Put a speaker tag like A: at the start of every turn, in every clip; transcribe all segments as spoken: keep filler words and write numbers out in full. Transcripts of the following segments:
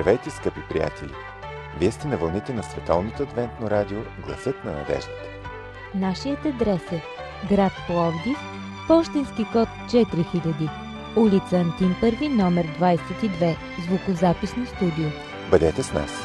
A: Здравейте, скъпи приятели! Вие сте на вълните на Световното адвентно радио Гласът на надеждата.
B: Нашият адрес е град Пловдив, пощенски код четири хиляди, улица Антим първи, номер двадесет и две, звукозаписно студио.
A: Бъдете с нас!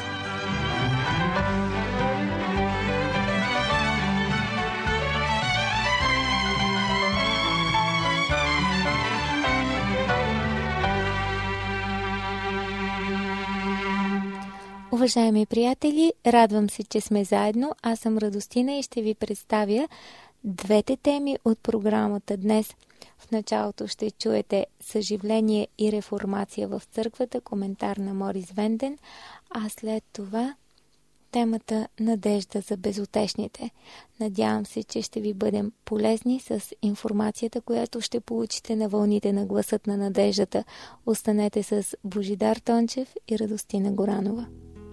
C: Уважаеми приятели, радвам се, че сме заедно. Аз съм Радостина и ще ви представя двете теми от програмата днес. В началото ще чуете съживление и реформация в църквата, коментар на Морис Венден, а след това темата надежда за безутешните. Надявам се, че ще ви бъдем полезни с информацията, която ще получите на вълните на Гласът на надеждата. Останете с Божидар Тончев и Радостина Горанова.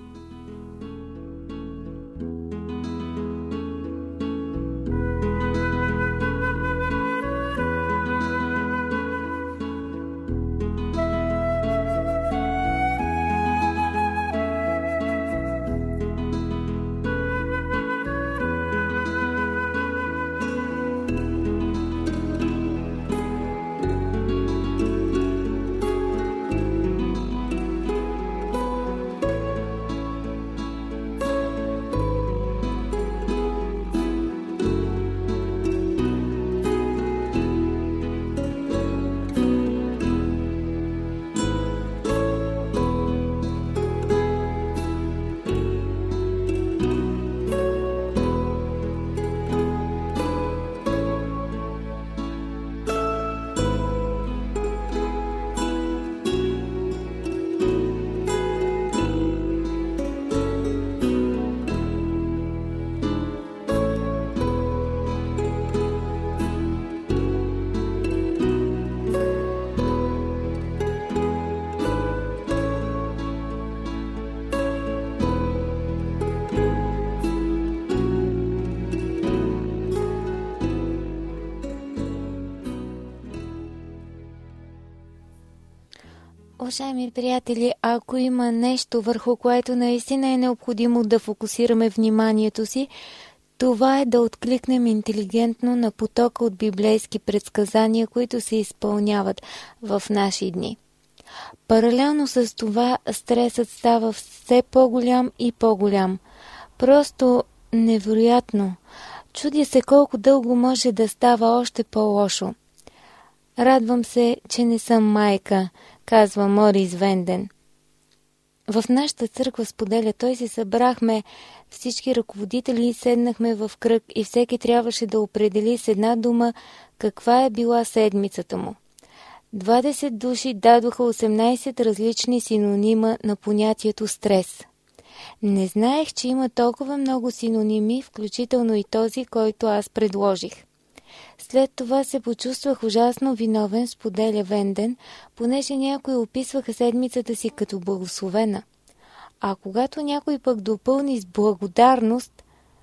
C: Уважаеми приятели, ако има нещо, върху което наистина е необходимо да фокусираме вниманието си, това е да откликнем интелигентно на потока от библейски предсказания, които се изпълняват в наши дни. Паралелно с това, стресът става все по-голям и по-голям. Просто невероятно. Чудя се колко дълго може да става още по-лошо. Радвам се, че не съм майка, казва Морис Венден. В нашата църква, споделя той, се събрахме всички ръководители и седнахме в кръг и всеки трябваше да определи с една дума каква е била седмицата му. двадесет души дадоха осемнадесет различни синонима на понятието стрес. Не знаех, че има толкова много синоними, включително и този, който аз предложих. След това се почувствах ужасно виновен, споделя Венден, понеже някои описваха седмицата си като благословена. А когато някой пък допълни с благодарност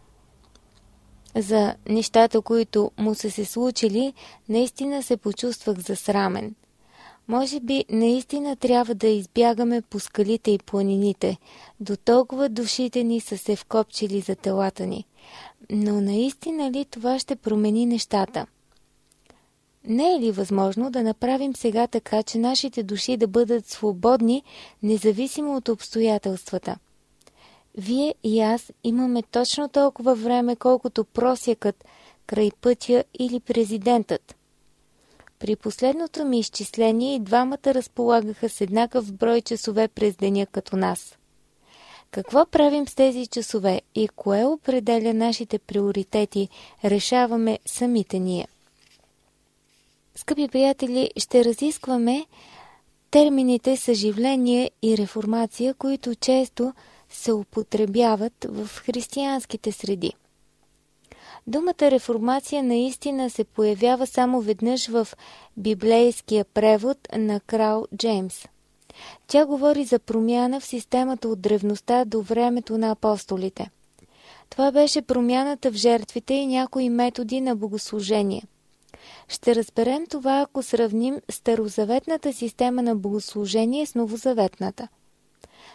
C: за нещата, които му са се случили, наистина се почувствах засрамен. Може би наистина трябва да избягаме по скалите и планините, до толкова душите ни са се вкопчили за телата ни. Но наистина ли това ще промени нещата? Не е ли възможно да направим сега така, че нашите души да бъдат свободни, независимо от обстоятелствата? Вие и аз имаме точно толкова време, колкото просякът край пътя или президентът. При последното ми изчисление и двамата разполагаха с еднакъв брой часове през деня като нас. Какво правим с тези часове и кое определя нашите приоритети, решаваме самите ние. Скъпи приятели, ще разискваме термините съживление и реформация, които често се употребяват в християнските среди. Думата реформация наистина се появява само веднъж в библейския превод на крал Джеймс. Тя говори за промяна в системата от древността до времето на апостолите. Това беше промяната в жертвите и някои методи на богослужение. Ще разберем това, ако сравним старозаветната система на богослужение с новозаветната.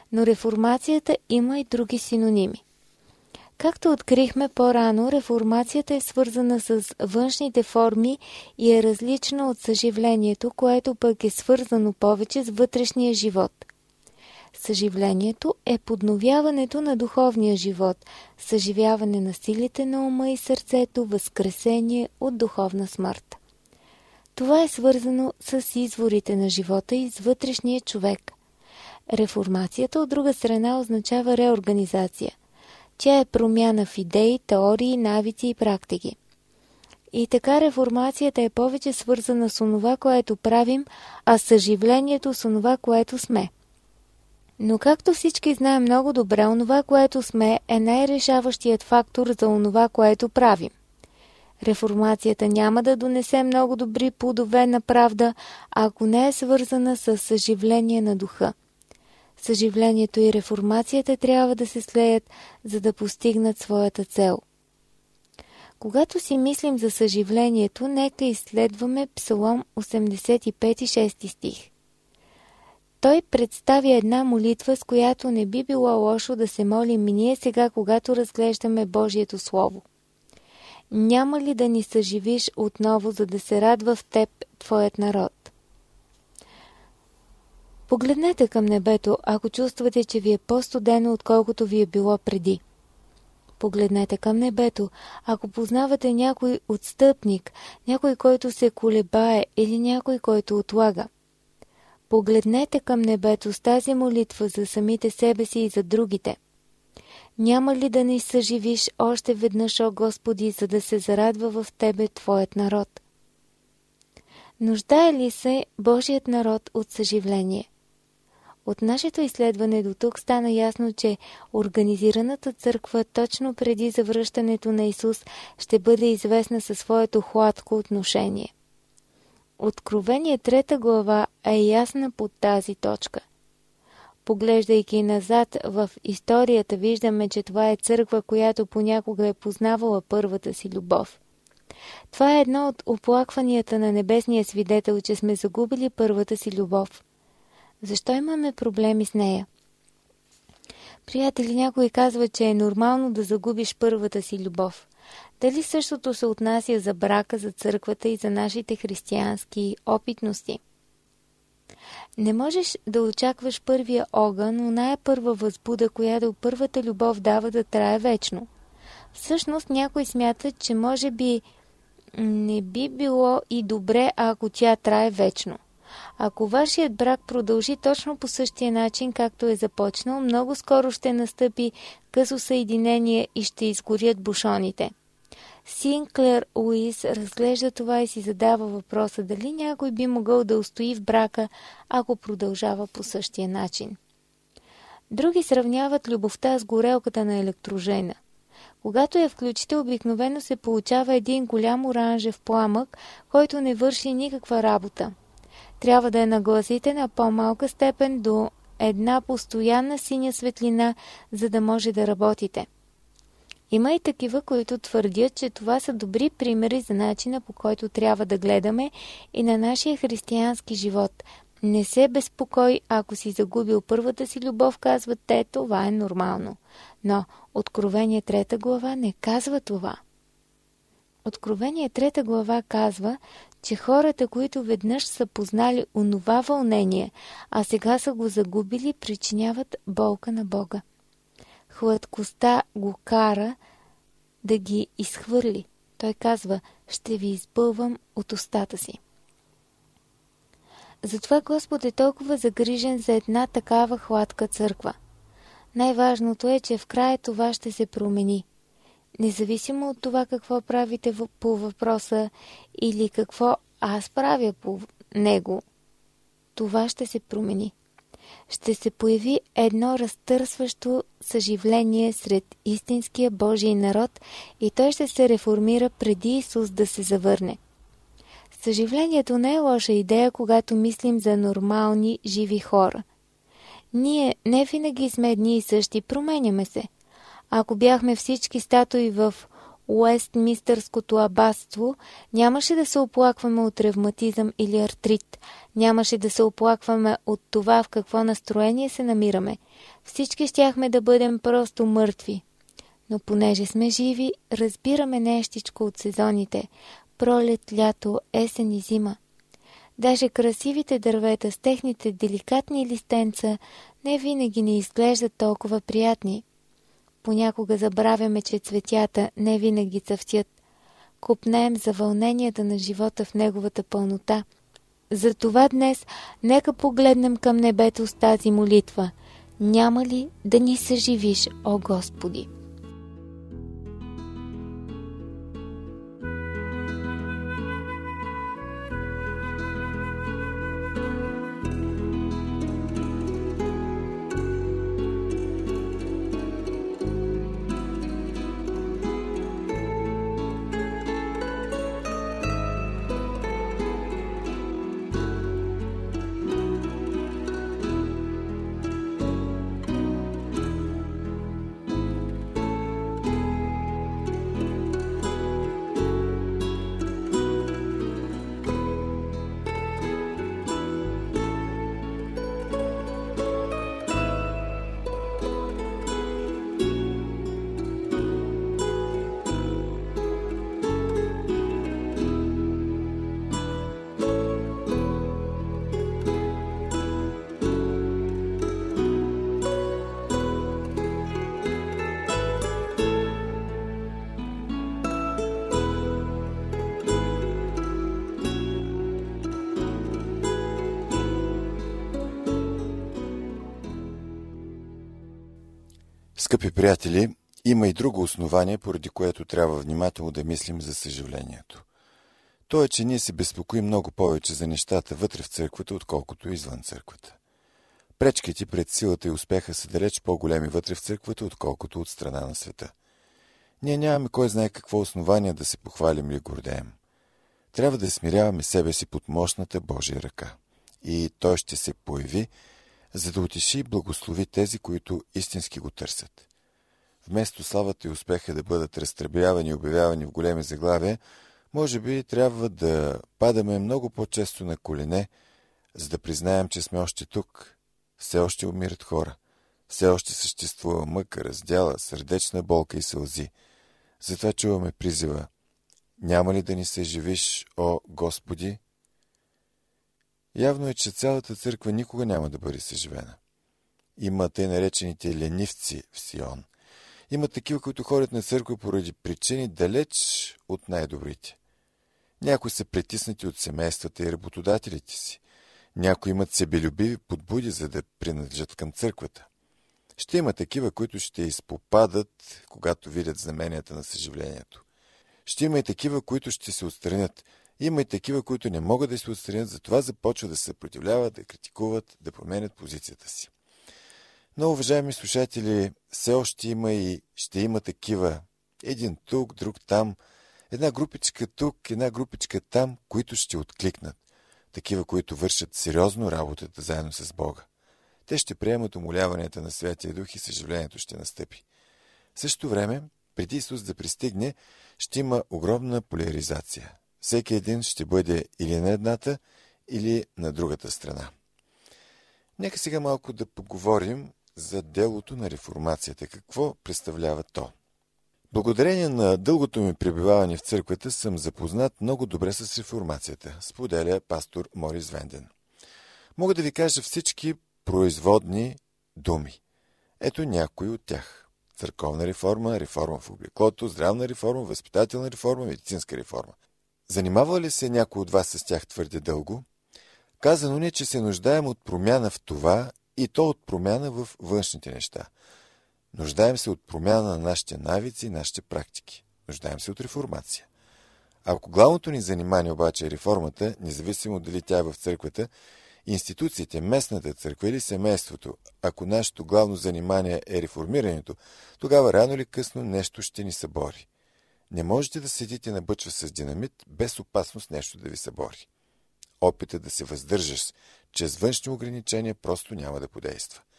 C: но реформацията има и други синоними. Както открихме по-рано, реформацията е свързана с външните форми и е различна от съживлението, което пък е свързано повече с вътрешния живот. Съживлението е подновяването на духовния живот, съживяване на силите на ума и сърцето, възкресение от духовна смърт. Това е свързано с изворите на живота и с вътрешния човек. Реформацията, от друга страна, означава реорганизация. Тя е промяна в идеи, теории, навици и практики. И така реформацията е повече свързана с онова, което правим, а съживлението с онова, което сме. Но както всички знаем много добре, онова, което сме, е най-решаващият фактор за онова, което правим. Реформацията няма да донесе много добри плодове на правда, ако не е свързана с съживление на духа. Съживлението и реформацията трябва да се слеят, за да постигнат своята цел. Когато си мислим за съживлението, нека изследваме Псалом осемдесет и пет, шести стих. Той представя една молитва, с която не би било лошо да се молим и ние сега, когато разглеждаме Божието Слово. Няма ли да ни съживиш отново, за да се радва в теб твоят народ? Погледнете към небето, ако чувствате, че ви е по-студено, отколкото ви е било преди. Погледнете към небето, ако познавате някой отстъпник, някой, който се колебае или някой, който отлага. Погледнете към небето с тази молитва за самите себе си и за другите. Няма ли да ни съживиш още веднъж, о Господи, за да се зарадва в Тебе Твоят народ? Нуждае ли се Божият народ от съживление? От нашето изследване до тук стана ясно, че организираната църква точно преди завръщането на Исус ще бъде известна със своето хладко отношение. Откровение трета глава е ясна под тази точка. Поглеждайки назад в историята, виждаме, че това е църква, която понякога е познавала първата си любов. Това е едно от оплакванията на небесния свидетел, че сме загубили първата си любов. Защо имаме проблеми с нея? Приятели, някой казва, че е нормално да загубиш първата си любов. Дали същото се отнася за брака, за църквата и за нашите християнски опитности? Не можеш да очакваш първия огън, но най-първа възбуда, която първата любов дава, да трае вечно. Всъщност някой смята, че може би не би било и добре, ако тя трае вечно. Ако вашият брак продължи точно по същия начин, както е започнал, много скоро ще настъпи късо съединение и ще изгорят бушоните. Синклер Уис разглежда това и си задава въпроса дали някой би могъл да устои в брака, ако продължава по същия начин. Други сравняват любовта с горелката на електрожена. Когато я включите, обикновено се получава един голям оранжев пламък, който не върши никаква работа. Трябва да я нагласите на по-малка степен до една постоянна синя светлина, за да може да работите. Има и такива, които твърдят, че това са добри примери за начина, по който трябва да гледаме и на нашия християнски живот. Не се безпокой, ако си загубил първата си любов, казват те, това е нормално. Но Откровение трета глава не казва това. Откровение трета глава казва, че хората, които веднъж са познали онова вълнение, а сега са го загубили, причиняват болка на Бога. Хладкостта го кара да ги изхвърли. Той казва, ще ви избълвам от устата си. Затова Господ е толкова загрижен за една такава хладка църква. Най-важното е, че в края това ще се промени. Независимо от това какво правите по въпроса или какво аз правя по него, това ще се промени. Ще се появи едно разтърсващо съживление сред истинския Божий народ и той ще се реформира преди Исус да се завърне. Съживлението не е лоша идея, когато мислим за нормални, живи хора. Ние не винаги сме едни и същи, променяме се. Ако бяхме всички статуи в Уестминстърското абатство, нямаше да се оплакваме от ревматизъм или артрит, нямаше да се оплакваме от това в какво настроение се намираме. Всички щяхме да бъдем просто мъртви. Но понеже сме живи, разбираме нещичко от сезоните – пролет, лято, есен и зима. Даже красивите дървета с техните деликатни листенца не винаги ни изглеждат толкова приятни. Понякога забравяме, че цветята не винаги цъфтят. Копнеем за вълненията на живота в неговата пълнота. Затова днес нека погледнем към небето с тази молитва. Няма ли да ни съживиш, о Господи?
A: Скъпи приятели, има и друго основание, поради което трябва внимателно да мислим за съживлението. То е, че ние се безпокоим много повече за нещата вътре в църквата, отколкото извън църквата. Пречките пред силата и успеха са далеч по-големи вътре в църквата, отколкото от страна на света. Ние нямаме кой знае какво основание да се похвалим или гордеем. Трябва да смиряваме себе си под мощната Божия ръка. И Той ще се появи, за да утеши и благослови тези, които истински го търсят. Вместо славата и успеха да бъдат разтребявани и обявявани в големи заглавия, може би трябва да падаме много по-често на колене, за да признаем, че сме още тук. Все още умират хора. Все още съществува мъка, раздяла, сърдечна болка и сълзи. Затова чуваме призива: няма ли да ни се живиш, о Господи? Явно е, че цялата църква никога няма да бъде съживена. Има тъй наречените ленивци в Сион. Има такива, които ходят на църква поради причини далеч от най-добрите. Някои са притиснати от семействата и работодателите си. Някои имат себелюбиви подбуди, за да принадлежат към църквата. Ще има такива, които ще изпопадат, когато видят знаменията на съживлението. Ще има и такива, които ще се отстранят. Има и такива, които не могат да се отстранят, затова започват да се съпротивляват, да критикуват, да променят позицията си. Но, уважаеми слушатели, все още има и ще има такива. Един тук, друг там, една групичка тук, една групичка там, които ще откликнат. Такива, които вършат сериозно работата заедно с Бога. Те ще приемат умоляванията на Святия Дух и съживлението ще настъпи. В същото време, преди Исус да пристигне, ще има огромна поляризация. Всеки един ще бъде или на едната, или на другата страна. Нека сега малко да поговорим за делото на реформацията. Какво представлява то? Благодарение на дългото ми пребиваване в църквата съм запознат много добре с реформацията, споделя пастор Морис Венден. Мога да ви кажа всички производни думи. Ето някои от тях. Църковна реформа, реформа в облеклото, здравна реформа, възпитателна реформа, медицинска реформа. Занимава ли се някой от вас с тях твърде дълго? Казано ни, че се нуждаем от промяна в това и то от промяна в външните неща. Нуждаем се от промяна на нашите навици и нашите практики. Нуждаем се от реформация. Ако главното ни занимание обаче е реформата, независимо дали тя е в църквата, институциите, местната църква или семейството, ако нашето главно занимание е реформирането, тогава рано или късно нещо ще ни събори. Не можете да седите на бъчва с динамит, без опасност нещо да ви събори. Опитът да се въздържаш чрез външни ограничения просто няма да подейства.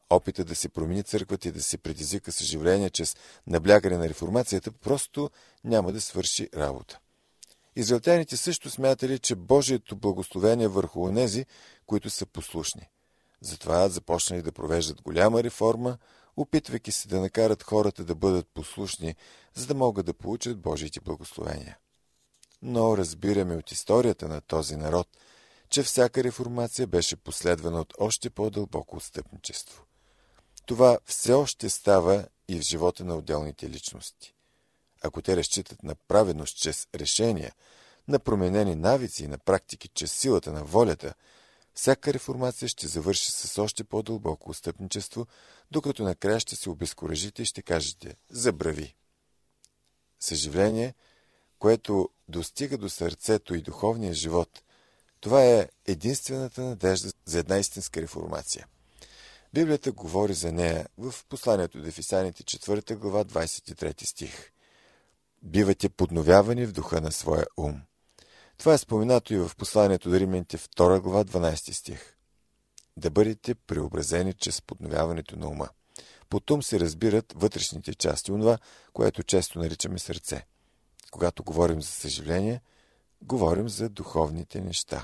A: опита да се промени църквата и да се предизвика съживление чрез наблягане на реформацията просто няма да свърши работа. Израелтяните също смятали, че Божието благословение е върху онези, които са послушни. Затова започнали да провеждат голяма реформа, опитвайки се да накарат хората да бъдат послушни, за да могат да получат Божиите благословения. Но разбираме от историята на този народ, че всяка реформация беше последвана от още по-дълбоко отстъпничество. Това все още става и в живота на отделните личности. Ако те разчитат на праведност чрез решения, на променени навици и на практики чрез силата на волята, всяка реформация ще завърши с още по-дълбоко отстъпничество, докато накрая ще се обезкуражите и ще кажете «забрави». Съживление, което достига до сърцето и духовния живот, това е единствената надежда за една истинска реформация. Библията говори за нея в посланието до Ефесяните четвърта глава двадесет и трети стих. Бивате подновявани в духа на своя ум. Това е споменато и в посланието до Римляните втора глава дванадесети стих. Да бъдете преобразени чрез подновяването на ума. Под ум се разбират вътрешните части, онова, което често наричаме сърце. Когато говорим за съживление, говорим за духовните неща.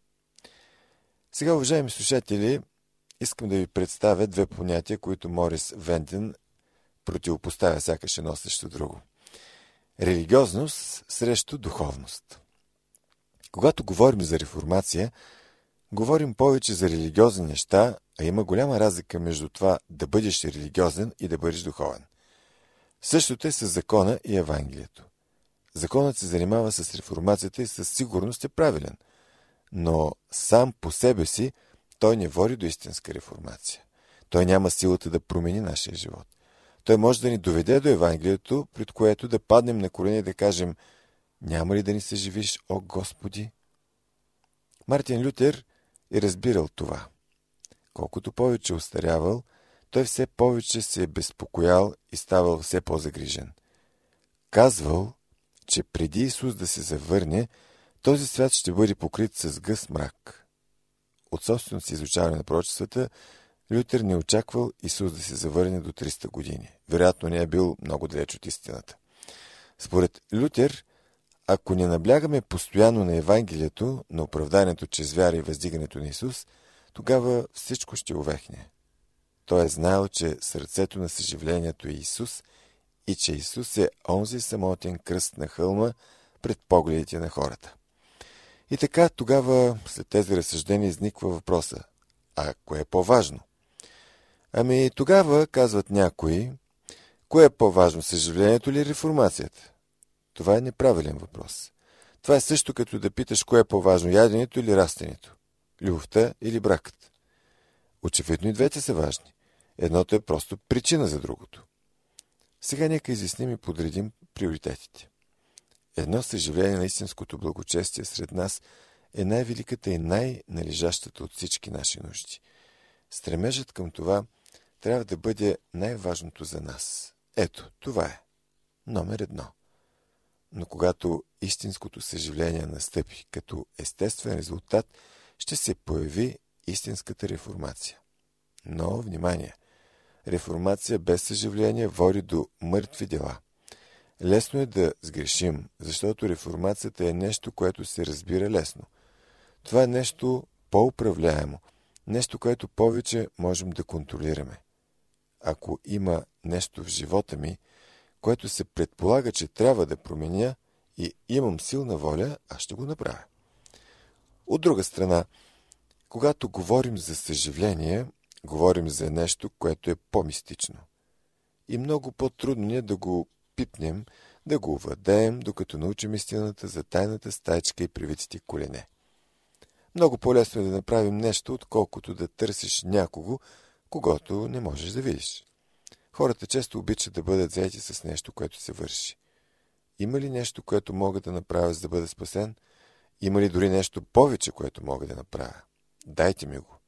A: Сега, уважаеми слушатели, искам да ви представя две понятия, които Морис Венден противопоставя сякаш едно срещу друго. Религиозност срещу духовност. Когато говорим за реформация, говорим повече за религиозни неща, а има голяма разлика между това да бъдеш религиозен и да бъдеш духовен. Същото е с закона и Евангелието. Законът се занимава с реформацията и със сигурност е правилен, но сам по себе си той не води до истинска реформация. Той няма силата да промени нашия живот. Той може да ни доведе до Евангелието, пред което да паднем на колени и да кажем: няма ли да ни съживиш, о Господи? Мартин Лютер е разбирал това. Колкото повече остарявал, той все повече се е безпокоял и ставал все по-загрижен. Казвал, че преди Исус да се завърне, този свят ще бъде покрит с гъст мрак. От собственото си изучаване на пророчествата, Лютер не очаквал Исус да се завърне до триста години. Вероятно не е бил много далеч от истината. Според Лютер, ако не наблягаме постоянно на Евангелието, на оправданието чрез вяра и въздигането на Исус, тогава всичко ще увехне. Той е знаел, че сърцето на съживлението е Исус и че Исус е онзи самотен кръст на хълма пред погледите на хората. И така тогава, след тези разсъждения, изниква въпроса: а кое е по-важно? Ами тогава, казват някои, кое е по-важно, съживлението или реформацията? Това е неправилен въпрос. Това е също като да питаш кое е по-важно, яденето или растението, любовта или бракът. Очевидно и двете са важни. Едното е просто причина за другото. Сега нека изясним и подредим приоритетите. Едно съживление на истинското благочестие сред нас е най-великата и най-належащата от всички наши нужди. Стремежът към това трябва да бъде най-важното за нас. Ето, това е номер едно. Но когато истинското съживление настъпи като естествен резултат, ще се появи истинската реформация. Но, внимание! Реформация без съживление води до мъртви дела. Лесно е да сгрешим, защото реформацията е нещо, което се разбира лесно. Това е нещо по-управляемо, нещо, което повече можем да контролираме. Ако има нещо в живота ми, което се предполага, че трябва да променя и имам силна воля, аз ще го направя. От друга страна, когато говорим за съживление, говорим за нещо, което е по-мистично. И много по-трудно ни е да го пипнем, да го овладеем, докато научим истината за тайната стаичка и привитите колене. Много по-лесно е да направим нещо, отколкото да търсиш някого, когото не можеш да видиш. Хората често обичат да бъдат заети с нещо, което се върши. Има ли нещо, което мога да направя, за да бъда спасен? Има ли дори нещо повече, което мога да направя? Дайте ми го.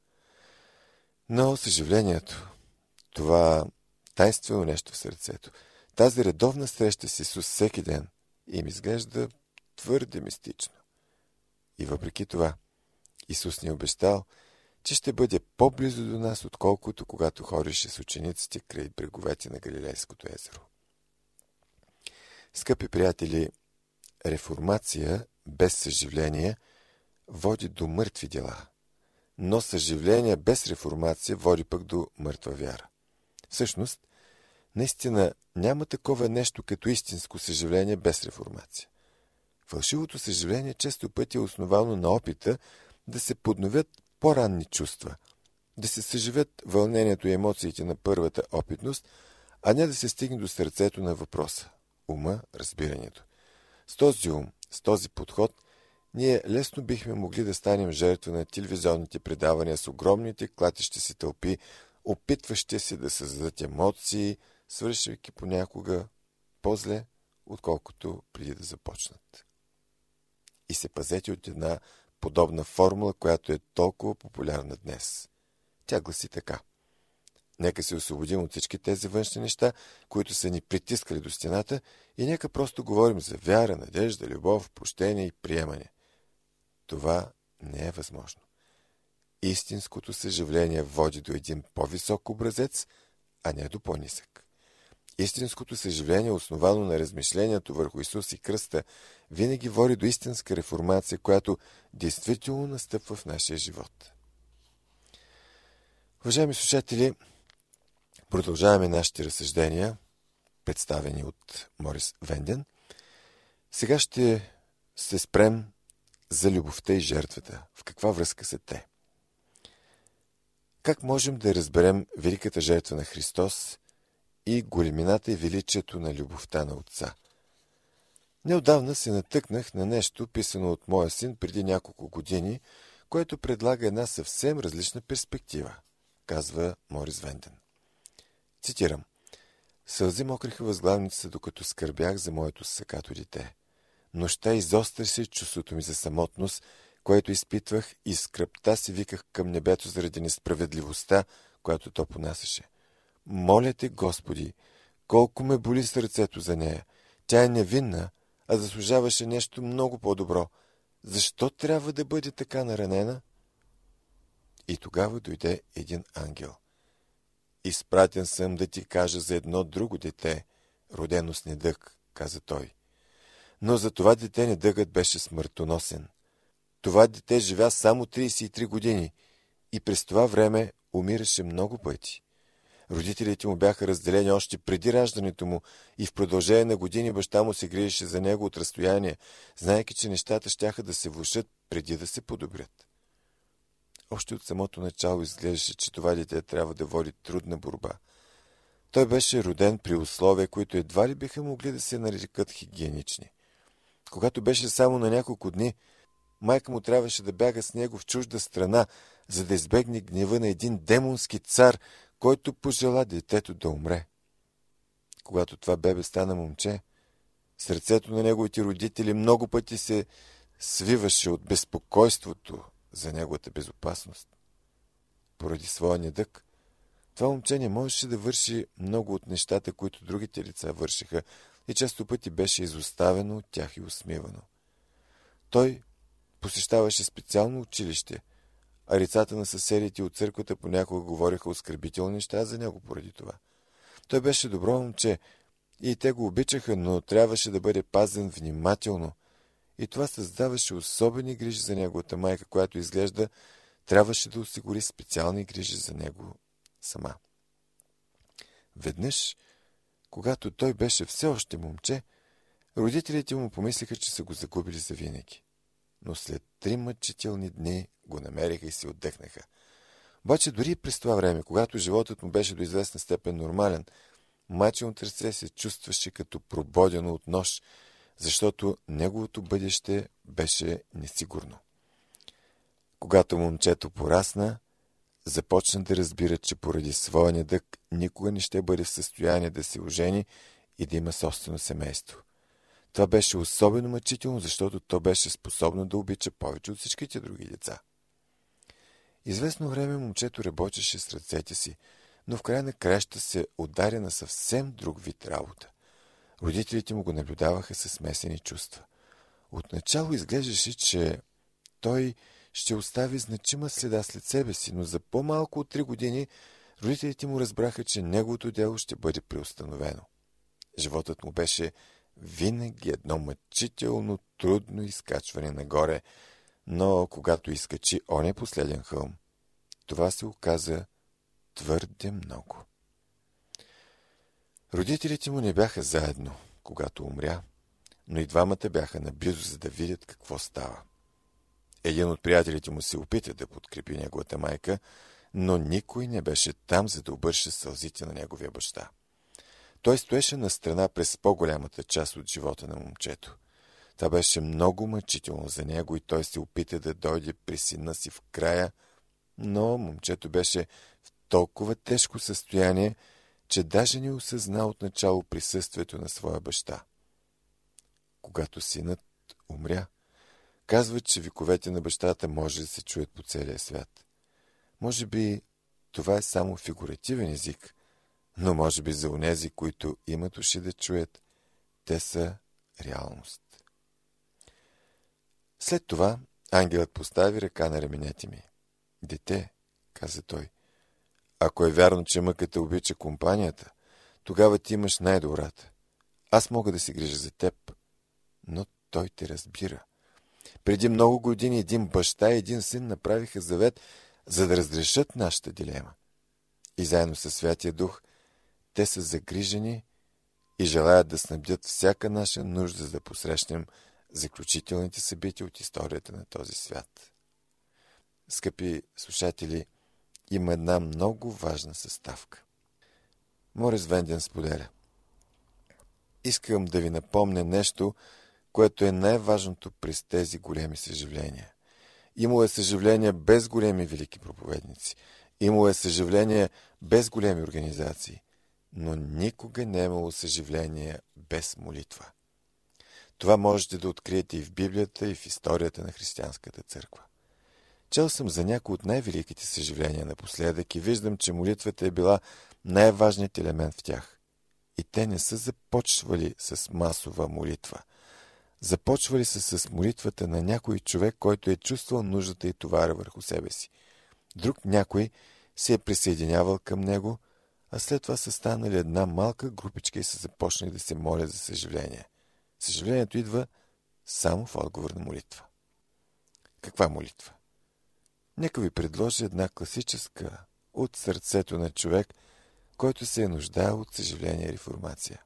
A: Но съживлението, това тайнствено нещо в сърцето, тази редовна среща с Исус всеки ден, им изглежда твърде мистично. И въпреки това, Исус ни е обещал, че ще бъде по-близо до нас, отколкото когато ходеше с учениците край бреговете на Галилейското езеро. Скъпи приятели, реформация без съживление води до мъртви дела, но съживление без реформация води пък до мъртва вяра. Всъщност, наистина няма такова нещо като истинско съживление без реформация. Фалшивото съживление често пъти е основано на опита да се подновят по-ранни чувства, да се съживят вълнението и емоциите на първата опитност, а не да се стигне до сърцето на въпроса, ума, разбирането. С този ум, с този подход, ние лесно бихме могли да станем жертва на телевизионните предавания с огромните клатещи си тълпи, опитващи се да създадат емоции, свършвайки понякога по-зле, отколкото преди да започнат. И се пазете от една подобна формула, която е толкова популярна днес. Тя гласи така. Нека се освободим от всички тези външни неща, които са ни притискали до стената, и нека просто говорим за вяра, надежда, любов, прощение и приемане. Това не е възможно. Истинското съживление води до един по-висок образец, а не до по-нисък. Истинското съживление, основано на размишлението върху Исус и кръста, винаги води до истинска реформация, която действително настъпва в нашия живот. Уважаеми слушатели, продължаваме нашите разсъждения, представени от Морис Венден. Сега ще се спрем за любовта и жертвата. В каква връзка са те? Как можем да разберем великата жертва на Христос и големината и величието на любовта на Отца? Неотдавна се натъкнах на нещо, писано от моя син преди няколко години, което предлага една съвсем различна перспектива, казва Морис Венден. Цитирам. Сълзи мокриха възглавницата, докато скърбях за моето съкато дете. Нощта изостри се чувството ми за самотност, което изпитвах, и скръбта си виках към небето заради несправедливостта, която то понасяше. Моля те, Господи, колко ме боли сърцето за нея. Тя е невинна, а заслужаваше нещо много по-добро. Защо трябва да бъде така наранена? И тогава дойде един ангел. Изпратен съм да ти кажа за едно друго дете, родено с недъг, каза той. Но за това дете недъгът беше смъртоносен. Това дете живя само тридесет и три години и през това време умираше много пъти. Родителите му бяха разделени още преди раждането му и в продължение на години баща му се грижеше за него от разстояние, знаейки, че нещата щяха да се влошат преди да се подобрят. Още от самото начало изглеждаше, че това дете трябва да води трудна борба. Той беше роден при условия, които едва ли биха могли да се нарекат хигиенични. Когато беше само на няколко дни, майка му трябваше да бяга с него в чужда страна, за да избегне гнева на един демонски цар, който пожела детето да умре. Когато това бебе стана момче, сърцето на неговите родители много пъти се свиваше от безпокойството за неговата безопасност. Поради своя недъг, това момче не можеше да върши много от нещата, които другите лица вършиха, и често пъти беше изоставено от тях и усмивано. Той посещаваше специално училище, а лицата на съседите от църквата понякога говориха оскърбителни неща за него поради това. Той беше добро момче и те го обичаха, но трябваше да бъде пазен внимателно, и това създаваше особени грижи за неговата майка, която изглежда трябваше да осигури специални грижи за него сама. Веднъж, когато той беше все още момче, родителите му помислиха, че са го загубили завинаги. Но след три мъчителни дни го намериха и се отдъхнаха. Обаче дори през това време, когато животът му беше до известна степен нормален, майчиното сърце се чувстваше като прободено от нож, защото неговото бъдеще беше несигурно. Когато момчето порасна, започна да разбира, че поради своя недъг никога не ще бъде в състояние да се ожени и да има собствено семейство. Това беше особено мъчително, защото то беше способно да обича повече от всичките други деца. Известно време момчето работеше с ръцете си, но в края на краища се ударя на съвсем друг вид работа. Родителите му го наблюдаваха със смесени чувства. Отначало изглеждаше, че той ще остави значима следа след себе си, но за по-малко от три години родителите му разбраха, че неговото дело ще бъде преустановено. Животът му беше винаги едно мъчително, трудно изкачване нагоре, но когато изкачи оня последен хълм, това се оказа твърде много. Родителите му не бяха заедно, когато умря, но и двамата бяха наблизо, за да видят какво става. Един от приятелите му се опита да подкрепи неговата майка, но никой не беше там, за да обърше сълзите на неговия баща. Той стоеше настрана през по-голямата част от живота на момчето. Това беше много мъчително за него и той се опита да дойде при сина си в края, но момчето беше в толкова тежко състояние, че даже не осъзна отначало присъствието на своя баща. Когато синът умря, казва, че виковете на бащата може да се чуят по целия свят. Може би това е само фигуративен език, но може би за онези, които имат уши да чуят, те са реалност. След това ангелът постави ръка на раменете ми. Дете, каза той, ако е вярно, че мъката обича компанията, тогава ти имаш най-добрата. Аз мога да се грижа за теб, но той те разбира. Преди много години един баща и един син направиха завет, за да разрешат нашата дилема. И заедно със Святия Дух те са загрижени и желаят да снабдят всяка наша нужда, за да посрещнем заключителните събития от историята на този свят. Скъпи слушатели, има една много важна съставка. Морис Венден споделя: искам да ви напомня нещо, което е най-важното през тези големи съживления. Имало е съживления без големи велики проповедници. Имало е съживления без големи организации. Но никога не е имало съживление без молитва. Това можете да откриете и в Библията, и в историята на християнската църква. Чел съм за някои от най-великите съживления напоследък и виждам, че молитвата е била най-важният елемент в тях. И те не са започвали с масова молитва. Започвали са с молитвата на някой човек, който е чувствал нуждата и товара върху себе си. Друг някой се е присъединявал към него, а след това са станали една малка групичка и са започнали да се молят за съживление. Съживлението идва само в отговор на молитва. Каква молитва? Нека ви предложа една класическа от сърцето на човек, който се е нуждаел от съживление и реформация.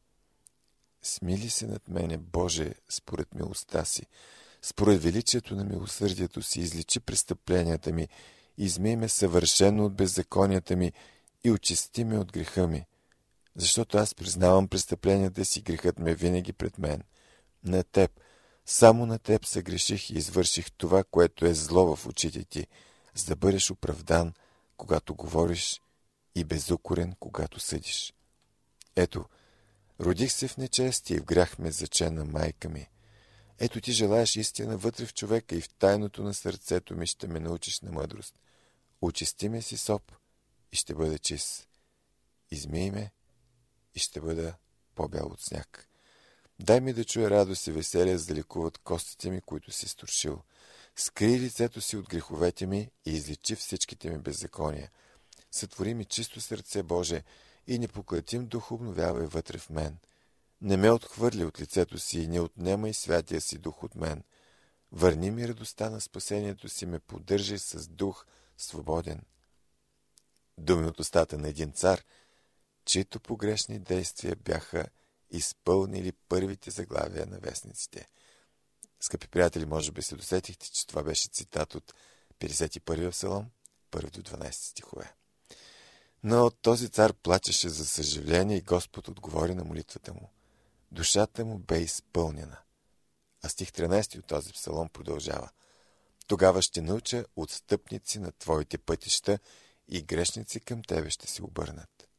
A: Смили се над мене, Боже, според милостта си, според величието на милосърдието си, изличи престъпленията ми, измий ме съвършено от беззаконията ми и очисти ме от греха ми, защото аз признавам престъпленията си, грехът ме винаги пред мен. На теб, само на теб съгреших и извърших това, което е зло в очите ти, за да бъдеш оправдан, когато говориш, и безукорен, когато съдиш. Ето, родих се в нечестие и в грях ме зачена майка ми. Ето ти желаеш истина вътре в човека и в тайното на сърцето ми ще ме научиш на мъдрост. Очисти ме си соп и ще бъда чист. Измий ме и ще бъда по-бял от сняг. Дай ми да чуя радост и веселие, за да лекуват костите ми, които си сторшил. Скрий лицето си от греховете ми и изличи всичките ми беззакония. Сътвори ми чисто сърце, Боже, и непоклатим дух обновявай вътре в мен. Не ме отхвърли от лицето си и не отнемай святия си дух от мен. Върни ми радостта на спасението си, ме поддържай с дух свободен. Думи от устата на един цар, чието погрешни действия бяха изпълнили първите заглавия на вестниците. Скъпи приятели, може би се досетихте, че това беше цитат от петдесет и първи псалом, първи до дванадесети стихове. Но този цар плачеше за съжаление и Господ отговори на молитвата му. Душата му бе изпълнена. А стих тринадесети от този псалом продължава: тогава ще науча отстъпници на твоите пътища и грешници към тебе ще се обърнат.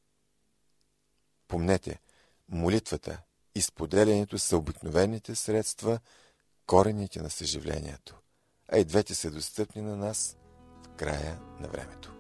A: Помнете, молитвата и споделянето са обикновените средства, корените на съживлението, а и двете са достъпни на нас в края на времето.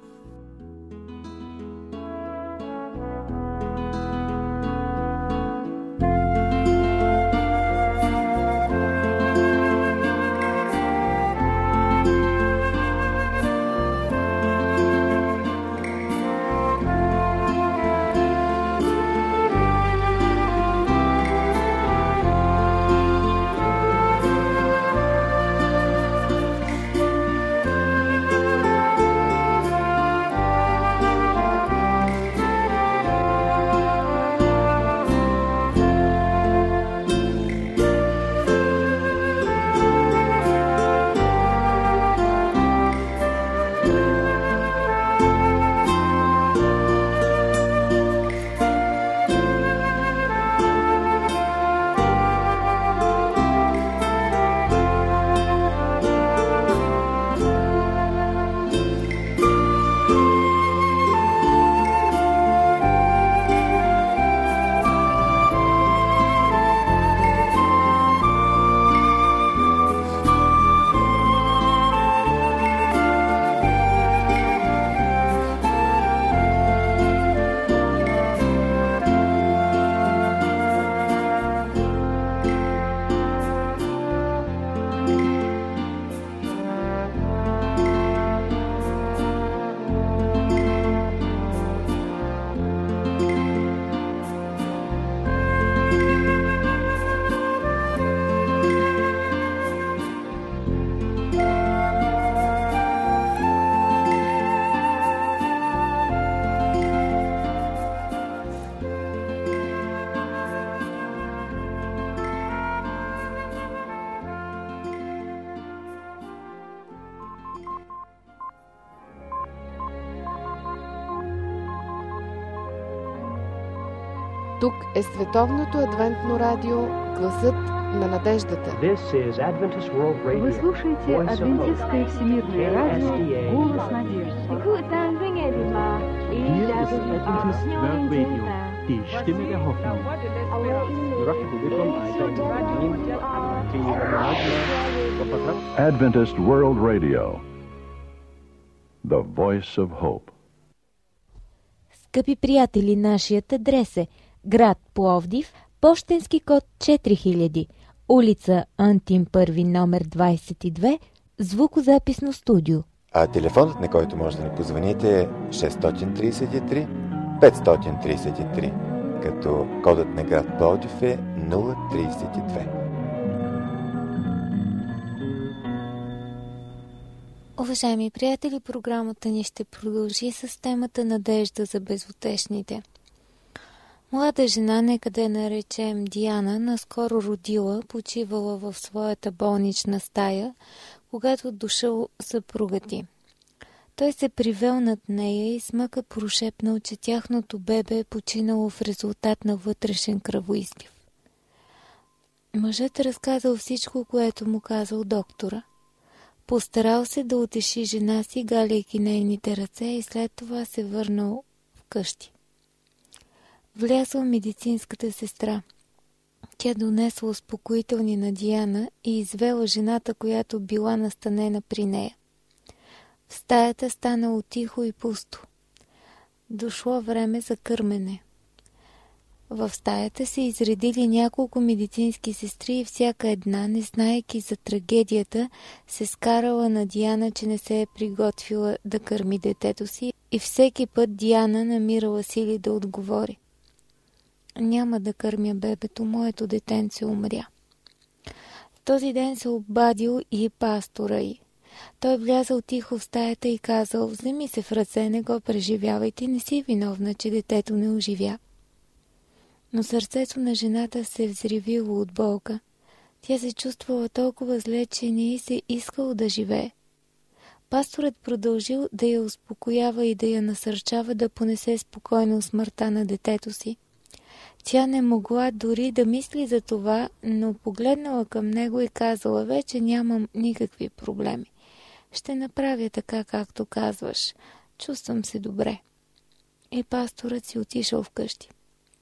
D: Тук е Световното адвентно радио, гласът на надеждата.
E: Вы слушаете Адвентистское всемирное радио «Голос надежды».
F: Hier ist Adventist World Radio, die Stimme der Hoffnung.
G: Adventist World Radio, the voice of hope.
B: Скъпи приятели, нашият адрес е град Пловдив, пощенски код четири хиляди, улица Антим първи, номер двадесет и две, звукозаписно студио.
A: А телефонът, на който може да ни позвоните, е шест три три пет три три, като кодът на град Пловдив е нула тридесет и две.
C: Уважаеми приятели, програмата ни ще продължи с темата Надежда за безутешните. Млада жена, нека да я наречем Диана, наскоро родила, почивала в своята болнична стая, когато дошъл съпруга ти. Той се привел над нея и с мъка прошепнал, че тяхното бебе е починало в резултат на вътрешен кръвоизлив. Мъжът разказал всичко, което му казал доктора. Постарал се да утеши жена си, галяйки нейните ръце, и след това се върнал вкъщи. Влязла медицинската сестра. Тя донесла успокоителни на Диана и извела жената, която била настанена при нея. В стаята станало тихо и пусто. Дошло време за кърмене. В стаята се изредили няколко медицински сестри и всяка една, не знаейки за трагедията, се скарала на Диана, че не се е приготвила да кърми детето си, и всеки път Диана намирала сили да отговори: няма да кърмя бебето, моето детенце умря. В този ден се обадил и пастора й. Той влязал тихо в стаята и казал: вземи се в ръце, не го преживявайте, не си виновна, че детето не оживя. Но сърцето на жената се взривило от болка. Тя се чувствала толкова зле, че не й се искало да живее. Пасторът продължил да я успокоява и да я насърчава да понесе спокойно смъртта на детето си. Тя не могла дори да мисли за това, но погледнала към него и казала: вече нямам никакви проблеми. Ще направя така, както казваш. Чувствам се добре. И пасторът си отишъл вкъщи.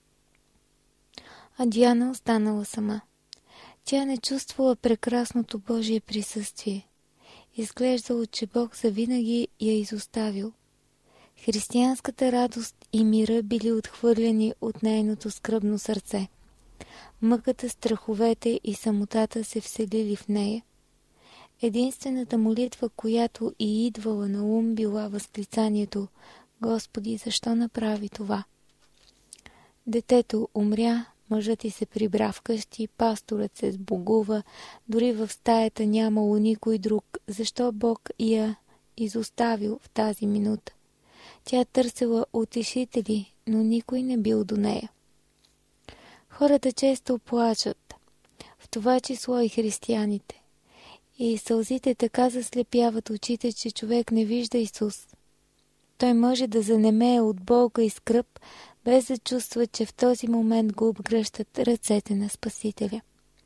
C: А Диана останала сама. Тя не чувствала прекрасното Божие присъствие. Изглеждало, че Бог завинаги я изоставил. Християнската радост и мира били отхвърлени от нейното скръбно сърце. Мъката, страховете и самотата се вселили в нея. Единствената молитва, която и идвала на ум, била възклицанието: Господи, защо направи това? Детето умря, мъжът й се прибра вкъщи, пасторът се сбогува, дори в стаята нямало никой друг. Защо Бог я изоставил в тази минута? Тя търсила утешители, но никой не бил до нея. Хората често плачат, в това число и християните. И сълзите така заслепяват очите, че човек не вижда Исус. Той може да занемее от болка и скръб, без да чувства, че в този момент го обгръщат ръцете на Спасителя.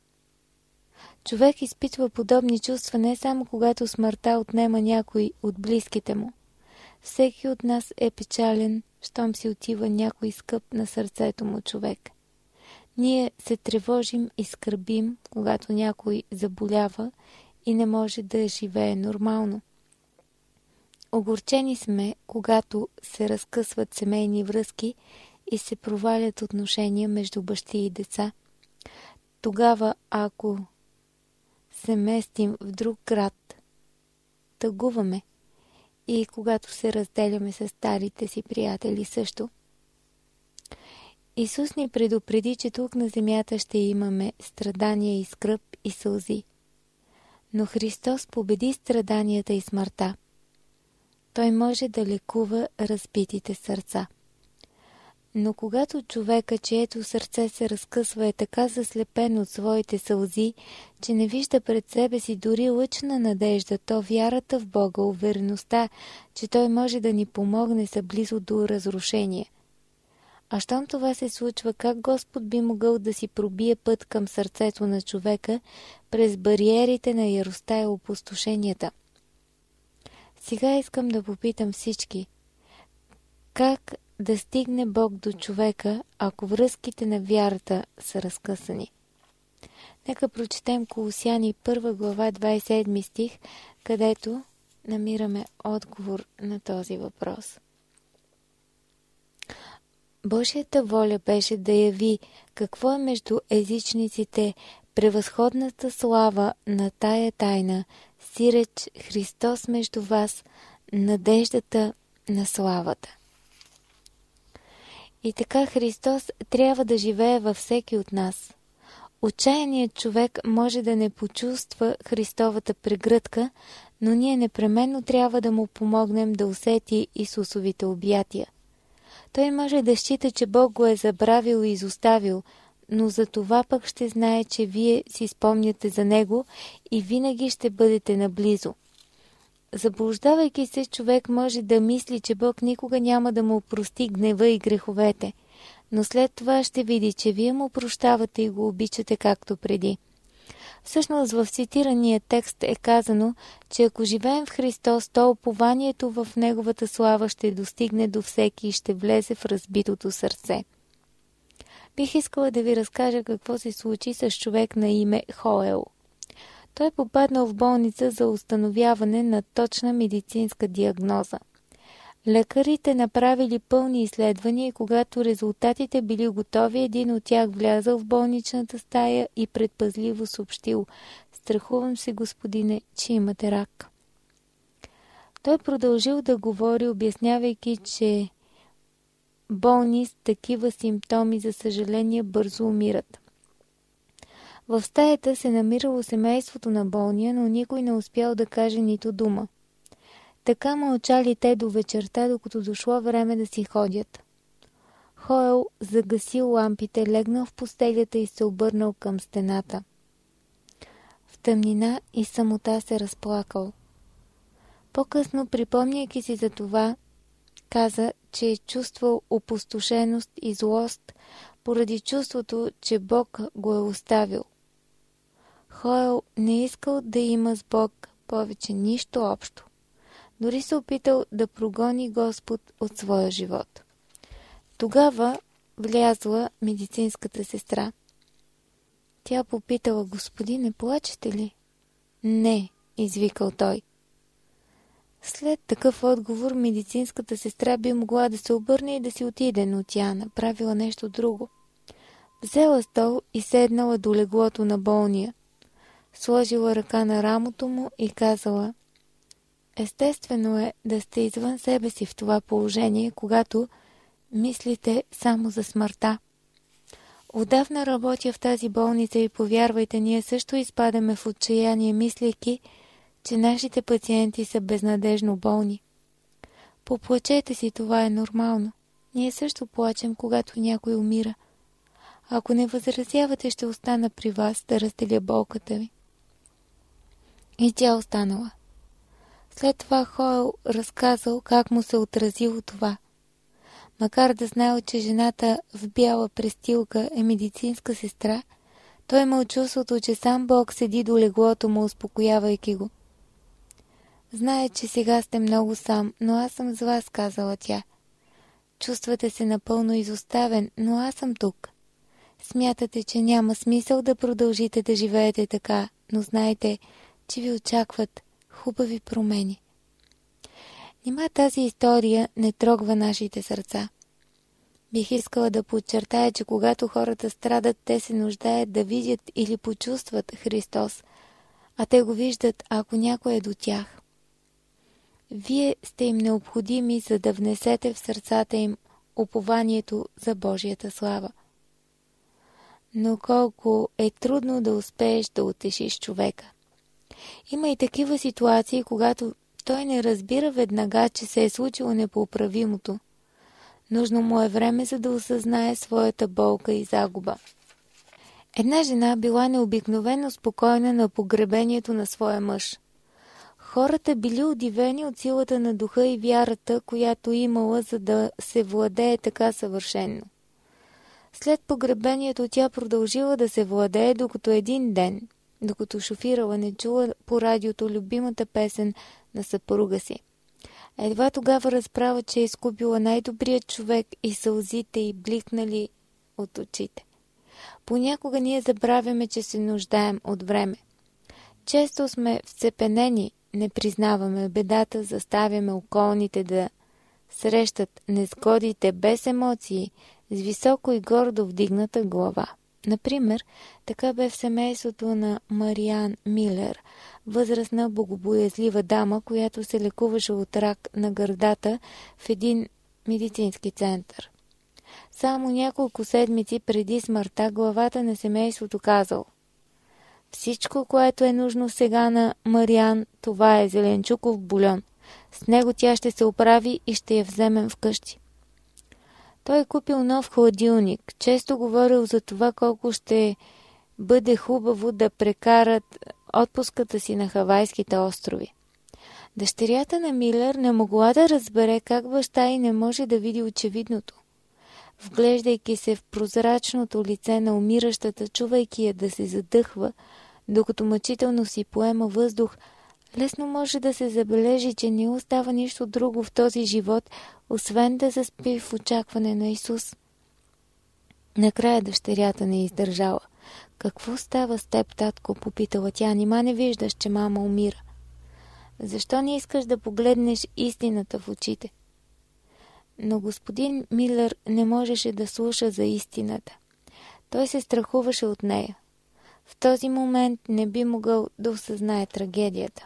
C: Човек изпитва подобни чувства не само когато смъртта отнема някой от близките му. Всеки от нас е печален, щом си отива някой скъп на сърцето му човек. Ние се тревожим и скърбим, когато някой заболява и не може да живее нормално. Огорчени сме, когато се разкъсват семейни връзки и се провалят отношения между бащи и деца. Тогава, ако се местим в друг град, тъгуваме. И когато се разделяме с старите си приятели също. Исус ни предупреди, че тук на земята ще имаме страдания и скръб и сълзи. Но Христос победи страданията и смъртта. Той може да лекува разбитите сърца. Но когато човека, чието сърце се разкъсва, е така заслепен от своите сълзи, че не вижда пред себе си дори лъч на надежда, то вярата в Бога, увереността, че Той може да ни помогне, са близо до разрушение. А щом това се случва, как Господ би могъл да си пробие път към сърцето на човека през бариерите на яростта и опустошенията? Сега искам да попитам всички, как да стигне Бог до човека, ако връзките на вярата са разкъсани? Нека прочетем Колосяни първа глава двадесет и седми стих, където намираме отговор на този въпрос. Божията воля беше да яви какво е между езичниците превъзходната слава на тая тайна, сиреч Христос между вас, надеждата на славата. И така Христос трябва да живее във всеки от нас. Отчаяният човек може да не почувства Христовата прегръдка, но ние непременно трябва да му помогнем да усети Исусовите обятия. Той може да счита, че Бог го е забравил и изоставил, но за това пък ще знае, че вие си спомняте за него и винаги ще бъдете наблизо. Заблуждавайки се, човек може да мисли, че Бог никога няма да му прости гнева и греховете, но след това ще види, че вие му прощавате и го обичате както преди. Всъщност в цитирания текст е казано, че ако живеем в Христос, то упованието в Неговата слава ще достигне до всеки и ще влезе в разбитото сърце. Бих искала да ви разкажа какво се случи с човек на име Хоел. Той е попаднал в болница за установяване на точна медицинска диагноза. Лекарите направили пълни изследвания и когато резултатите били готови, един от тях влязъл в болничната стая и предпазливо съобщил: "Страхувам се, господине, че имате рак." Той продължил да говори, обяснявайки, че болни с такива симптоми, за съжаление, бързо умират. В стаята се намирало семейството на болния, но никой не успял да каже нито дума. Така мълчали те до вечерта, докато дошло време да си ходят. Хоел загасил лампите, легнал в постелята и се обърнал към стената. В тъмнина и самота се разплакал. По-късно, припомняйки си за това, каза, че е чувствал опустошеност и злост поради чувството, че Бог го е оставил. Хоел не искал да има с Бог повече нищо общо. Дори се опитал да прогони Господ от своя живот. Тогава влязла медицинската сестра. Тя попитала: "Господине, плачете ли?" "Не", извикал той. След такъв отговор медицинската сестра би могла да се обърне и да си отиде, но тя направила нещо друго. Взела стол и седнала до леглото на болния. Сложила ръка на рамото му и казала: "Естествено е да сте извън себе си в това положение, когато мислите само за смъртта. Отдавна работя в тази болница и повярвайте, ние също изпадаме в отчаяние, мислейки, че нашите пациенти са безнадежно болни. Поплачете си, това е нормално. Ние също плачем, когато някой умира. Ако не възразявате, ще остана при вас да разделя болката ви." И тя останала. След това Хоел разказал как му се отразило това. Макар да знаел, че жената в бяла престилка е медицинска сестра, той имал чувството, че сам Бог седи до леглото му, успокоявайки го. "Знае, че сега сте много сам, но аз съм с вас", казала тя. "Чувствате се напълно изоставен, но аз съм тук. Смятате, че няма смисъл да продължите да живеете така, но знайте, че ви очакват хубави промени." Нима тази история не трогва нашите сърца? Бих искала да подчертая, че когато хората страдат, те се нуждаят да видят или почувстват Христос, а те го виждат, ако някой е до тях. Вие сте им необходими, за да внесете в сърцата им упованието за Божията слава. Но колко е трудно да успееш да утешиш човека. Има и такива ситуации, когато той не разбира веднага, че се е случило непоправимото. Нужно му е време, за да осъзнае своята болка и загуба. Една жена била необикновено спокойна на погребението на своя мъж. Хората били удивени от силата на духа и вярата, която имала, за да се владее така съвършено. След погребението тя продължила да се владее, докато един ден, докато шофирала, не чула по радиото любимата песен на съпруга си. Едва тогава разправя, че е изкупила най-добрият човек и сълзите й бликнали от очите. Понякога ние забравяме, че се нуждаем от време. Често сме вцепенени, не признаваме бедата, заставяме околните да срещат незгодите без емоции, с високо и гордо вдигната глава. Например, така бе в семейството на Мариан Милер, възрастна богобоязлива дама, която се лекуваше от рак на гърдата в един медицински център. Само няколко седмици преди смъртта главата на семейството казал: всичко, което е нужно сега на Мариан, това е зеленчуков бульон. С него тя ще се оправи и ще я вземем вкъщи. Той е купил нов хладилник. Често говорил за това колко ще бъде хубаво да прекарат отпуската си на Хавайските острови. Дъщерята на Милер не могла да разбере как баща й не може да види очевидното. Вглеждайки се в прозрачното лице на умиращата, чувайки я да се задъхва, докато мъчително си поема въздух, лесно може да се забележи, че не остава нищо друго в този живот, освен да заспи в очакване на Исус. Накрая дъщерята не издържала. Какво става с теб, татко? Попитала тя. Нима не виждаш, че мама умира? Защо не искаш да погледнеш истината в очите? Но господин Милер не можеше да слуша за истината. Той се страхуваше от нея. В този момент не би могъл да осъзнае трагедията.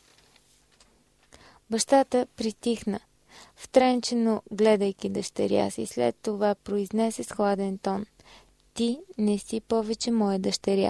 C: Бащата притихна, втренчено гледайки дъщеря си, след това произнесе с хладен тон: ти не си повече моя дъщеря.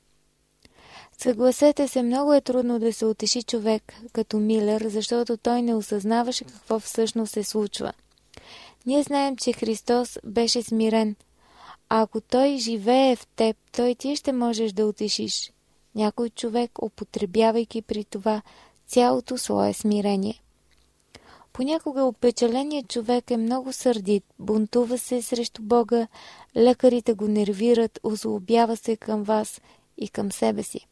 C: Съгласете се, много е трудно да се утеши човек като Милер, защото той не осъзнаваше какво всъщност се случва. Ние знаем, че Христос беше смирен. А ако Той живее в теб, Той ти ще можеш да утешиш някой човек, употребявайки при това цялото свое смирение. Понякога опечаленият човек е много сърдит, бунтува се срещу Бога, лекарите го нервират, озлобява се към вас и към себе си.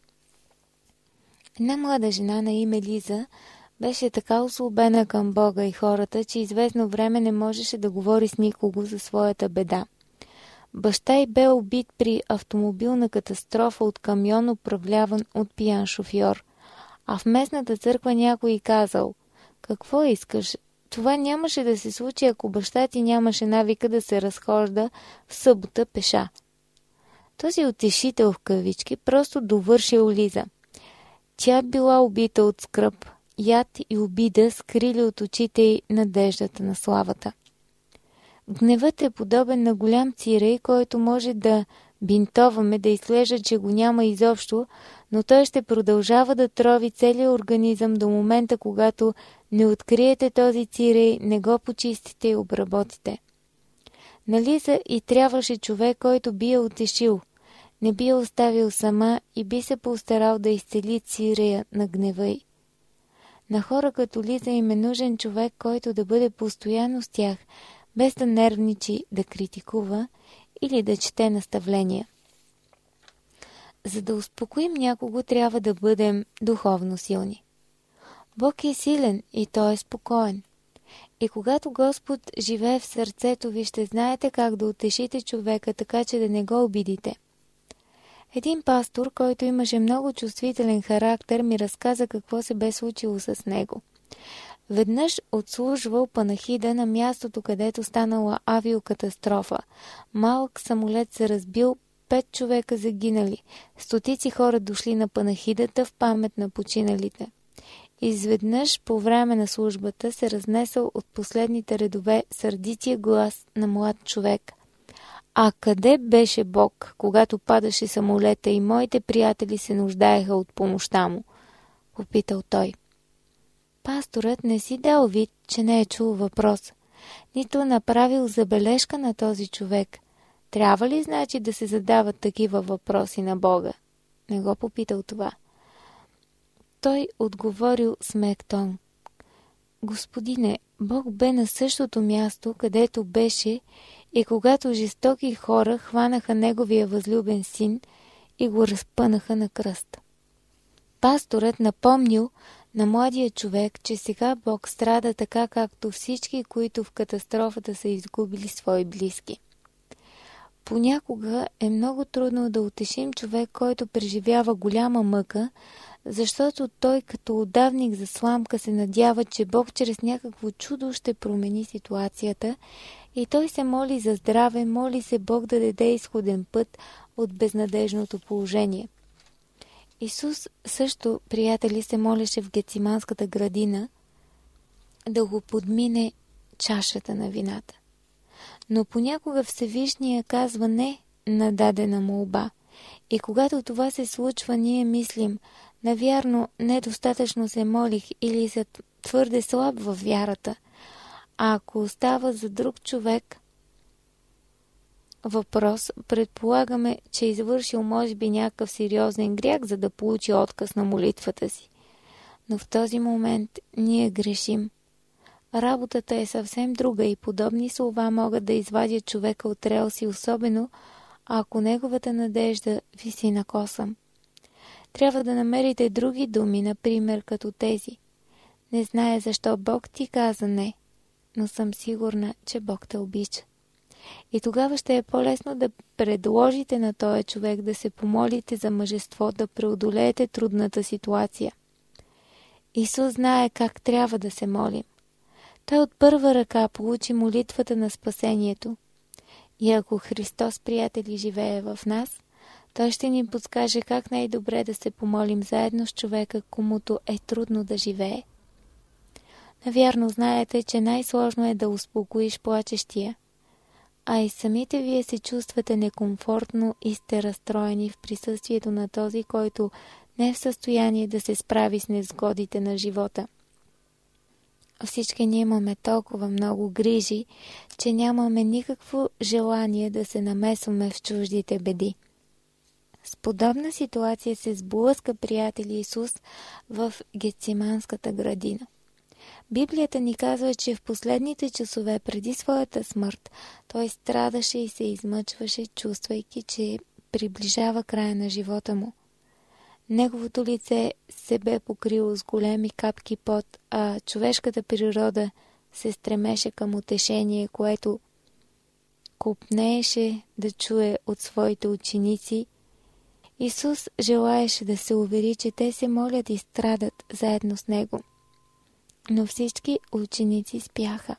C: Една млада жена на име Лиза беше така озлобена към Бога и хората, че известно време не можеше да говори с никого за своята беда. Баща й бе убит при автомобилна катастрофа от камион, управляван от пиян шофьор. А в местната църква някой казал: какво искаш? Това нямаше да се случи, ако баща ти нямаше навика да се разхожда в събота пеша. Този утешител в кавички просто довършил Лиза. Тя била убита от скръб, яд и обида скрили от очите й надеждата на славата. Гневът е подобен на голям цирей, който може да бинтоваме, да изглежда, че го няма изобщо, но той ще продължава да трови целия организъм до момента, когато не откриете този цирей, не го почистите и обработите. На Лиза и трябваше човек, който би я утешил, не би я оставил сама и би се постарал да изцели цирея на гнева й. На хора като Лиза им е нужен човек, който да бъде постоянно с тях, без да нервничи, да критикува или да чете наставления. За да успокоим някого, трябва да бъдем духовно силни. Бог е силен и Той е спокоен. И когато Господ живее в сърцето ви, ще знаете как да утешите човека, така че да не го обидите. Един пастор, който имаше много чувствителен характер, ми разказа какво се бе случило с него. Веднъж отслужвал панахида на мястото, където станала авиокатастрофа. Малък самолет се разбил, пет човека загинали, стотици хора дошли на панахидата в памет на починалите. Изведнъж по време на службата се разнесъл от последните редове сърдития глас на млад човек. А къде беше Бог, когато падаше самолета и моите приятели се нуждаеха от помощта му? Попитал той. Пасторът не си дал вид, че не е чул въпрос, нито направил забележка на този човек. Трябва ли значи да се задават такива въпроси на Бога? Не го попитал това. Той отговорил с мек тон. Господине, Бог бе на същото място, където беше и когато жестоки хора хванаха неговия възлюбен син и го разпънаха на кръст. Пасторът напомнил на младия човек, че сега Бог страда така, както всички, които в катастрофата са изгубили свои близки. Понякога е много трудно да утешим човек, който преживява голяма мъка, защото той като удавник за сламка се надява, че Бог чрез някакво чудо ще промени ситуацията и той се моли за здраве, моли се Бог да даде изходен път от безнадежното положение. Исус също, приятели, се молеше в Гетсиманската градина да го подмине чашата на вината. Но понякога Всевишния казва не на дадена молба. И когато това се случва, ние мислим, навярно недостатъчно се молих или съм твърде слаб във вярата. А ако остава за друг човек въпрос, предполагаме, че е извършил може би някакъв сериозен грях, за да получи отказ на молитвата си. Но в този момент ние грешим. Работата е съвсем друга и подобни слова могат да извадят човека от релси, особено ако неговата надежда виси на косъм. Трябва да намерите други думи, например като тези. Не зная защо Бог ти каза не, но съм сигурна, че Бог те обича. И тогава ще е по-лесно да предложите на този човек да се помолите за мъжество, да преодолеете трудната ситуация. Исус знае как трябва да се молим. Той от първа ръка получи молитвата на спасението. И ако Христос, приятели, живее в нас, Той ще ни подскаже как най-добре да се помолим заедно с човека, комуто е трудно да живее. Навярно знаете, че най-сложно е да успокоиш плачещия, а и самите вие се чувствате некомфортно и сте разстроени в присъствието на този, който не е в състояние да се справи с незгодите на живота. Всички ние имаме толкова много грижи, че нямаме никакво желание да се намесваме в чуждите беди. С подобна ситуация се сблъска, приятели, Исус в Гетсиманската градина. Библията ни казва, че в последните часове преди своята смърт той страдаше и се измъчваше, чувствайки, че приближава края на живота му. Неговото лице се бе покрило с големи капки пот, а човешката природа се стремеше към утешение, което копнееше да чуе от своите ученици. Исус желаеше да се увери, че те се молят и страдат заедно с Него. Но всички ученици спяха.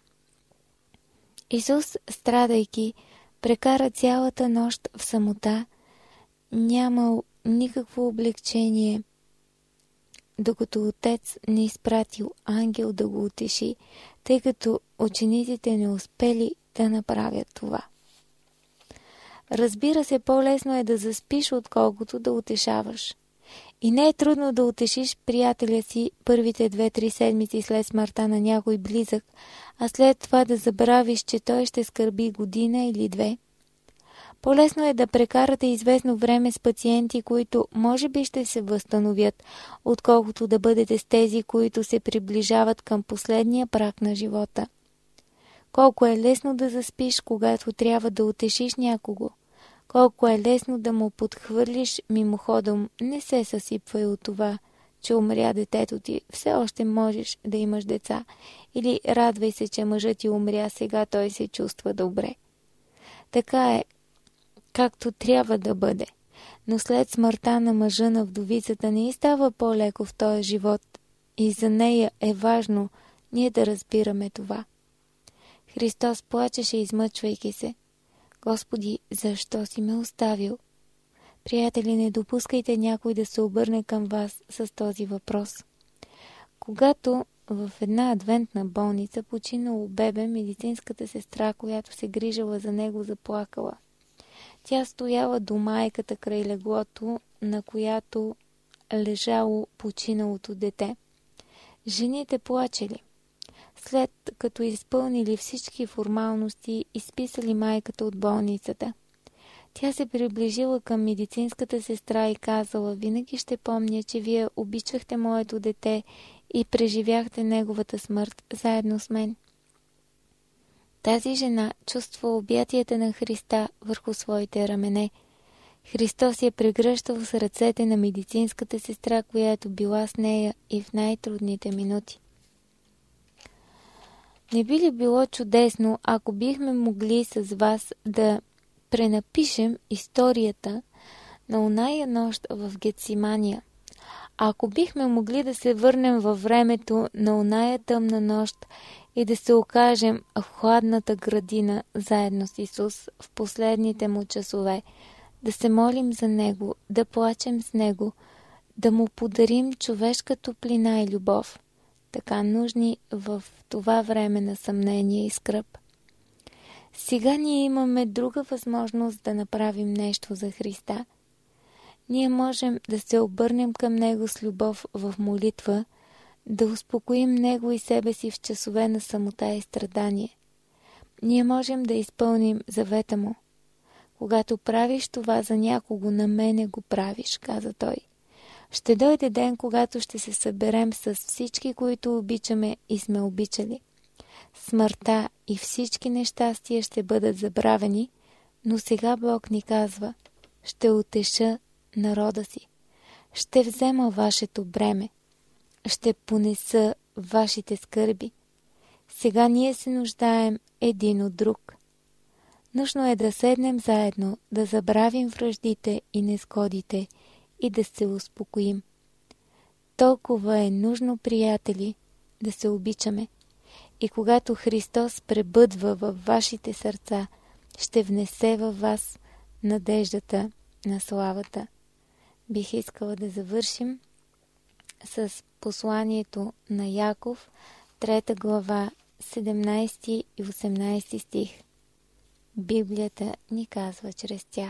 C: Исус, страдайки, прекара цялата нощ в самота, нямал никакво облегчение, докато Отец не изпратил ангел да го утеши, тъй като учениците не успели да направят това. Разбира се, по-лесно е да заспиш, отколкото да утешаваш. И не е трудно да утешиш приятеля си първите две-три седмици след смъртта на някой близък, а след това да забравиш, че той ще скърби година или две. По-лесно е да прекарате известно време с пациенти, които може би ще се възстановят, отколкото да бъдете с тези, които се приближават към последния праг на живота. Колко е лесно да заспиш, когато трябва да утешиш някого. Колко е лесно да му подхвърлиш мимоходом, не се съсипвай от това, че умря детето ти, все още можеш да имаш деца, или радвай се, че мъжът ти умря, сега той се чувства добре. Така е, както трябва да бъде. Но след смъртта на мъжа на вдовицата не й става по-леко в този живот и за нея е важно ние да разбираме това. Христос плачеше, измъчвайки се. Господи, защо си ме оставил? Приятели, не допускайте някой да се обърне към вас с този въпрос. Когато в една адвентна болница починало бебе, медицинската сестра, която се грижала за него, заплакала. Тя стояла до майката край леглото, на която лежало починалото дете. Жените плачели. След като изпълнили всички формалности, изписали майката от болницата. Тя се приближила към медицинската сестра и казала: винаги ще помня, че вие обичахте моето дете и преживяхте неговата смърт заедно с мен. Тази жена чувства обятията на Христа върху своите рамене. Христос я прегръщал с ръцете на медицинската сестра, която била с нея и в най-трудните минути. Не би ли било чудесно, ако бихме могли с вас да пренапишем историята на оная нощ в Гетсимания? Ако бихме могли да се върнем във времето на оная тъмна нощ и да се окажем в хладната градина заедно с Исус в последните му часове, да се молим за Него, да плачем с Него, да му подарим човешка топлина и любов, така нужни в това време на съмнение и скръб. Сега ние имаме друга възможност да направим нещо за Христа. Ние можем да се обърнем към Него с любов в молитва, да успокоим Него и себе си в часове на самота и страдание. Ние можем да изпълним завета Му. Когато правиш това за някого, на мене го правиш, каза Той. Ще дойде ден, когато ще се съберем с всички, които обичаме и сме обичали. Смъртта и всички нещастия ще бъдат забравени, но сега Бог ни казва: ще утеша народа си, ще взема вашето бреме, ще понеса вашите скърби. Сега ние се нуждаем един от друг. Нужно е да седнем заедно, да забравим враждите и незгодите и да се успокоим. Толкова е нужно, приятели, да се обичаме. И когато Христос пребъдва във вашите сърца, ще внесе във вас надеждата на славата. Бих искала да завършим с посланието на Яков, трета глава, седемнайсети и осемнайсети стих. Библията ни казва чрез тях: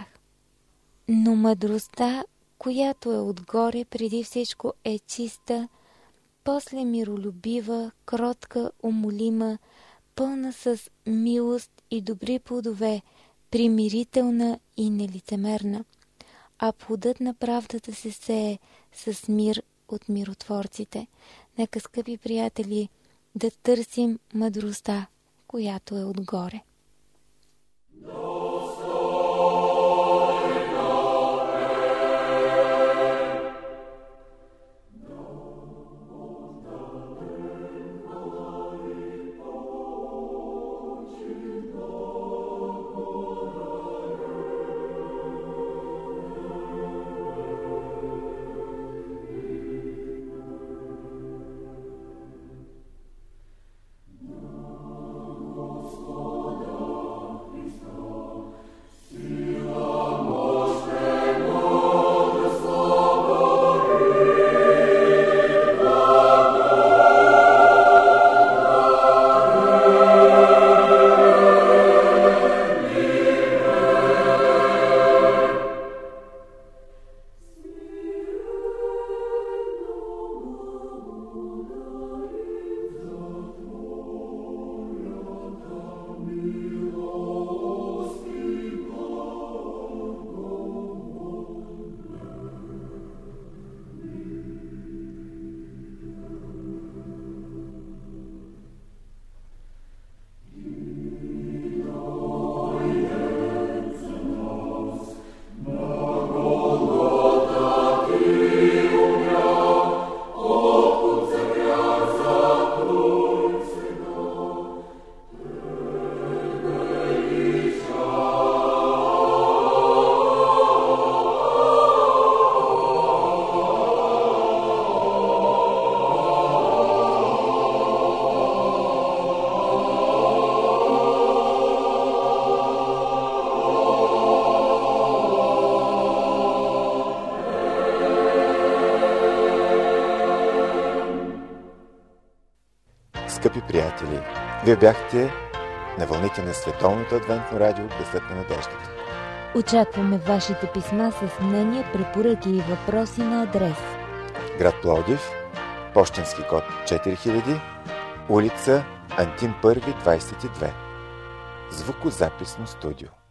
C: но мъдростта, която е отгоре, преди всичко е чиста, после миролюбива, кротка, умолима, пълна с милост и добри плодове, примирителна и нелицемерна, а плодът на правдата се сее с мир от миротворците. Нека, скъпи приятели, да търсим мъдростта, която е отгоре.
A: Скъпи приятели, вие бяхте на вълните на Световното адвентно радио Гласът на надеждата.
B: Очакваме вашите писма с мнения, препоръки и въпроси на адрес:
A: град Пловдив, пощенски код четири хиляди, улица Антим първи, двайсет и две. Звукозаписно студио.